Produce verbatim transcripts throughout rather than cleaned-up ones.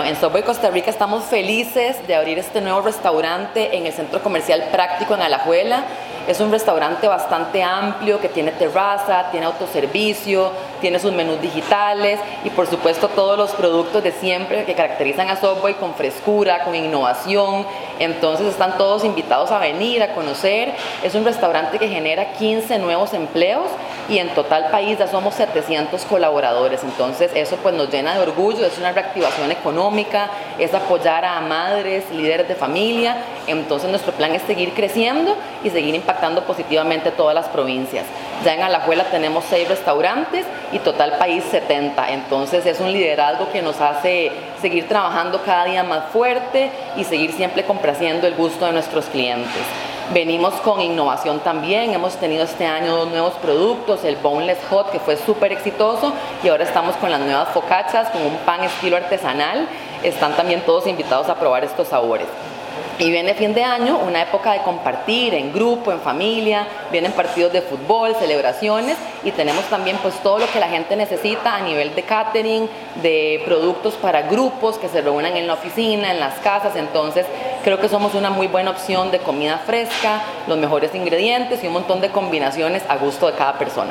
en Subway Costa Rica estamos felices de abrir este nuevo restaurante en el Centro Comercial Práctico en Alajuela. Es un restaurante bastante amplio que tiene terraza, tiene autoservicio, tiene sus menús digitales y por supuesto todos los productos de siempre que caracterizan a Subway con frescura, con innovación. Entonces están todos invitados a venir, a conocer. Es un restaurante que genera quince nuevos empleos y en total país ya somos setecientos colaboradores. Entonces eso pues nos llena de orgullo, es una reactivación económica, es apoyar a madres, líderes de familia. Entonces nuestro plan es seguir creciendo y seguir impactando positivamente todas las provincias. Ya en Alajuela tenemos seis restaurantes y total país setenta. Entonces es un liderazgo que nos hace seguir trabajando cada día más fuerte y seguir siempre complaciendo el gusto de nuestros clientes. Venimos con innovación también, hemos tenido este año dos nuevos productos, el Boneless Hot que fue súper exitoso y ahora estamos con las nuevas focaccias con un pan estilo artesanal. Están también todos invitados a probar estos sabores. Y viene fin de año, una época de compartir en grupo, en familia, vienen partidos de fútbol, celebraciones y tenemos también pues todo lo que la gente necesita a nivel de catering, de productos para grupos que se reúnan en la oficina, en las casas. Entonces creo que somos una muy buena opción de comida fresca, los mejores ingredientes y un montón de combinaciones a gusto de cada persona.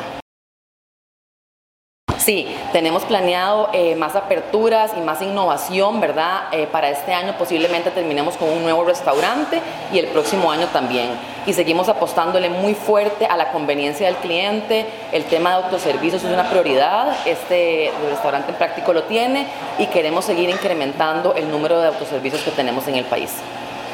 Sí, tenemos planeado eh, más aperturas y más innovación, ¿verdad? Eh, para este año posiblemente terminemos con un nuevo restaurante y el próximo año también. Y seguimos apostándole muy fuerte a la conveniencia del cliente. El tema de autoservicios es una prioridad. Este restaurante en Práctico lo tiene y queremos seguir incrementando el número de autoservicios que tenemos en el país.